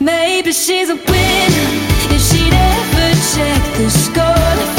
Maybe she's a winner if she'd ever check the score.